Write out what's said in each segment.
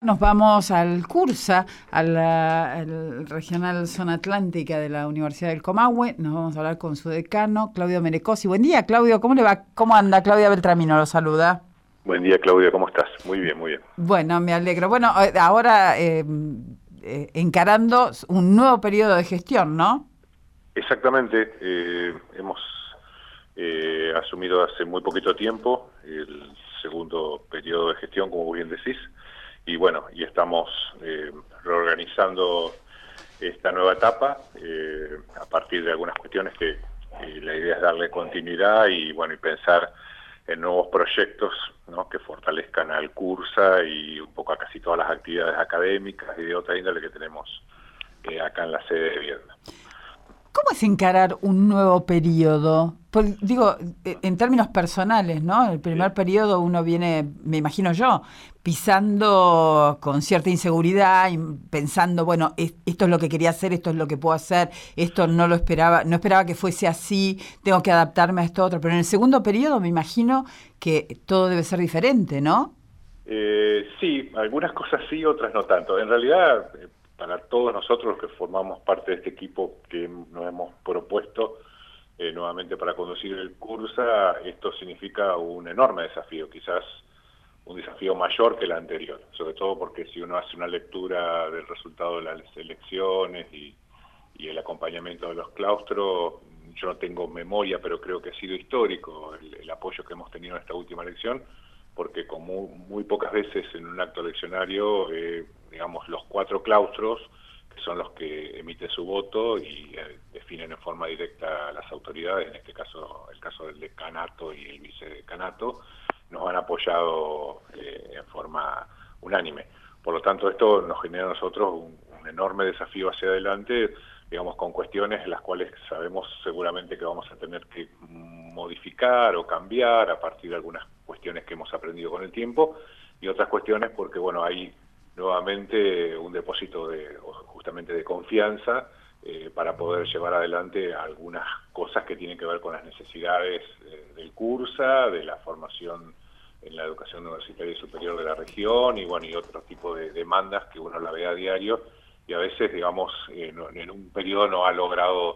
nos vamos al CURSA, al Regional Zona Atlántica de la Universidad del Comahue. Nos vamos a hablar con su decano, Claudio Merecosi. Buen día, Claudio. ¿Cómo le va? ¿Cómo anda? Claudia Beltramino lo saluda. Buen día, Claudia. ¿Cómo estás? Muy bien, muy bien. Bueno, me alegro. Bueno, ahora encarando un nuevo periodo de gestión, ¿no? Exactamente. Hemos asumido hace muy poquito tiempo el segundo periodo de gestión, como bien decís, y bueno, y estamos reorganizando esta nueva etapa a partir de algunas cuestiones que la idea es darle continuidad y bueno, y pensar en nuevos proyectos, ¿no?, que fortalezcan al CURSA y un poco a casi todas las actividades académicas y de otra índole que tenemos acá en la sede de Viedma. ¿Cómo es encarar un nuevo periodo? Pues, digo, en términos personales, ¿no? El primer periodo uno viene, me imagino yo, pisando con cierta inseguridad y pensando, bueno, esto es lo que quería hacer, esto es lo que puedo hacer, esto no lo esperaba, no esperaba que fuese así, tengo que adaptarme a esto otro. Pero en el segundo periodo me imagino que todo debe ser diferente, ¿no? Sí, algunas cosas sí, otras no tanto. En realidad, para todos nosotros que formamos parte de este equipo que nos hemos propuesto nuevamente para conducir el CURSA, esto significa un enorme desafío, quizás un desafío mayor que el anterior, sobre todo porque si uno hace una lectura del resultado de las elecciones y el acompañamiento de los claustros, yo no tengo memoria, pero creo que ha sido histórico el apoyo que hemos tenido en esta última elección, porque como muy pocas veces en un acto eleccionario, digamos, los 4 claustros, que son los que emiten su voto y definen en forma directa a las autoridades, en este caso el caso del decanato y el vicedecanato, nos han apoyado en forma unánime. Por lo tanto, esto nos genera a nosotros un enorme desafío hacia adelante, digamos, con cuestiones en las cuales sabemos seguramente que vamos a tener que modificar o cambiar a partir de algunas cuestiones que hemos aprendido con el tiempo y otras cuestiones porque, bueno, hay nuevamente un depósito justamente de confianza para poder llevar adelante algunas cosas que tienen que ver con las necesidades del CURSA, de la formación en la educación universitaria y superior de la región y, bueno, y otro tipo de demandas que uno la ve a diario y a veces, digamos, en un periodo no ha logrado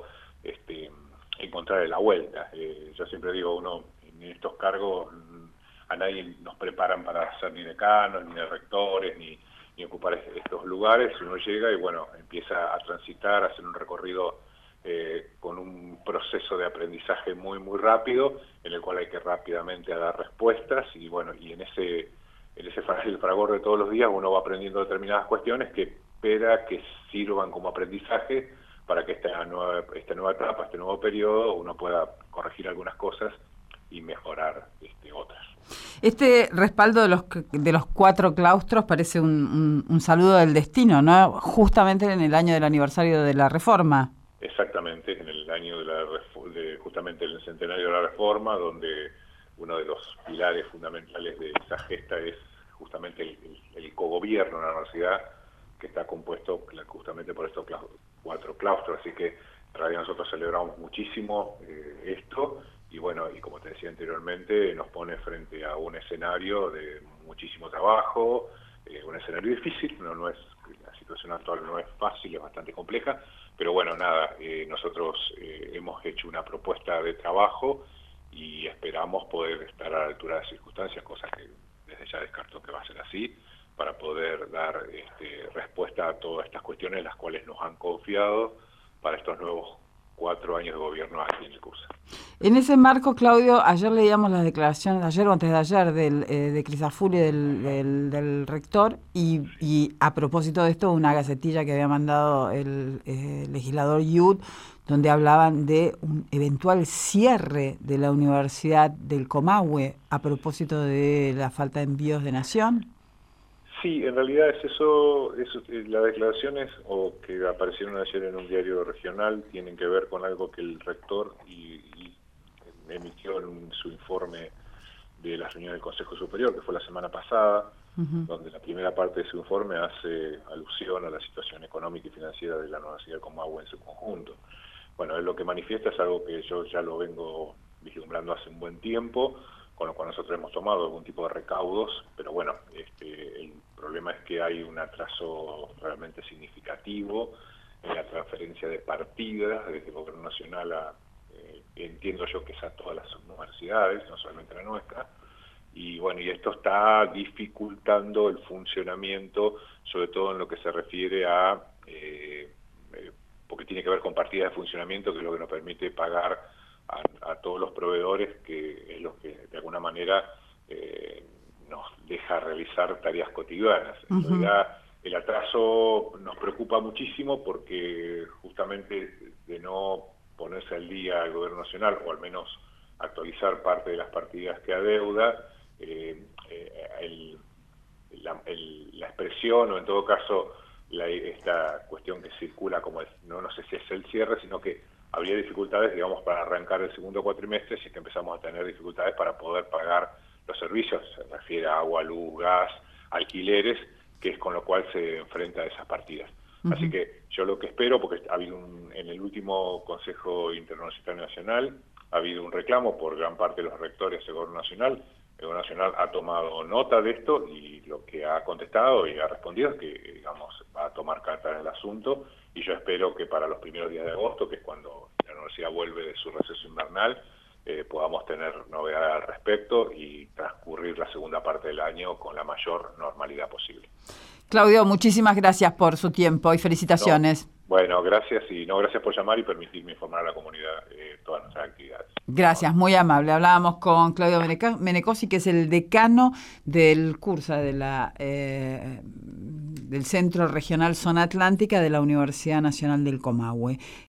encontrar la vuelta. Yo siempre digo, uno en estos cargos a nadie nos preparan para ser ni decanos, ni de rectores, ni ocupar estos lugares. Uno llega y, bueno, empieza a transitar, a hacer un recorrido con un proceso de aprendizaje muy, muy rápido, en el cual hay que rápidamente dar respuestas y, bueno, y en ese fragor de todos los días uno va aprendiendo determinadas cuestiones que espera que sirvan como aprendizaje para que esta nueva etapa, este nuevo periodo, uno pueda corregir algunas cosas y mejorar otras. Este respaldo de los 4 claustros parece un saludo del destino, ¿no? Justamente en el año del aniversario de la Reforma. Exactamente, en el año justamente el centenario de la Reforma, donde uno de los pilares fundamentales de esa gesta es justamente el cogobierno de la universidad, que está compuesto justamente por estos 4 claustros, así que en realidad nosotros celebramos muchísimo esto, y bueno, y como te decía anteriormente, nos pone frente a un escenario de muchísimo trabajo, un escenario difícil, no es, la situación actual no es fácil, es bastante compleja, pero bueno, nada, nosotros hemos hecho una propuesta de trabajo y esperamos poder estar a la altura de las circunstancias, cosa que desde ya descarto que va a ser así, para poder dar respuesta a todas estas cuestiones las cuales nos han confiado para estos nuevos 4 años de gobierno aquí en el CURSA. En ese marco, Claudio, ayer leíamos las declaraciones, ayer o antes de ayer, de Crisafulli, del rector, y a propósito de esto, una gacetilla que había mandado el legislador Yud, donde hablaban de un eventual cierre de la Universidad del Comahue a propósito de la falta de envíos de Nación. Sí, en realidad es eso, las declaraciones que aparecieron ayer en un diario regional tienen que ver con algo que el rector emitió en su informe de la reunión del Consejo Superior, que fue la semana pasada, donde la primera parte de su informe hace alusión a la situación económica y financiera de la Universidad de Comahue en su conjunto. Bueno, él lo que manifiesta es algo que yo ya lo vengo vislumbrando hace un buen tiempo, con lo cual nosotros hemos tomado algún tipo de recaudos, pero bueno, el problema es que hay un atraso realmente significativo en la transferencia de partidas desde el gobierno nacional entiendo yo que es a todas las universidades, no solamente la nuestra, y bueno, y esto está dificultando el funcionamiento, sobre todo en lo que se refiere a, porque tiene que ver con partidas de funcionamiento, que es lo que nos permite pagar a todos los proveedores, que es lo que de alguna manera nos deja realizar tareas cotidianas. En realidad, el atraso nos preocupa muchísimo porque justamente de no ponerse al día el gobierno nacional, o al menos actualizar parte de las partidas que adeuda, la expresión, o en todo caso esta cuestión que circula como no sé si es el cierre, sino que habría dificultades, digamos, para arrancar el segundo cuatrimestre, si es que empezamos a tener dificultades para poder pagar los servicios, se refiere a agua, luz, gas, alquileres, que es con lo cual se enfrenta a esas partidas. Así que yo lo que espero, porque ha habido en el último Consejo Interuniversitario Nacional, ha habido un reclamo por gran parte de los rectores del Gobierno Nacional. El Gobierno Nacional ha tomado nota de esto y lo que ha contestado y ha respondido es que, digamos, va a tomar carta en el asunto, y yo espero que para los primeros días de agosto, que es cuando la universidad vuelve de su receso invernal, podamos tener novedades al respecto y transcurrir la segunda parte del año con la mayor normalidad posible. Claudio, muchísimas gracias por su tiempo y felicitaciones. Bueno, gracias gracias por llamar y permitirme informar a la comunidad todas nuestras actividades. Gracias, muy amable. Hablábamos con Claudio Menecosi, que es el decano del curso de del Centro Regional Zona Atlántica de la Universidad Nacional del Comahue.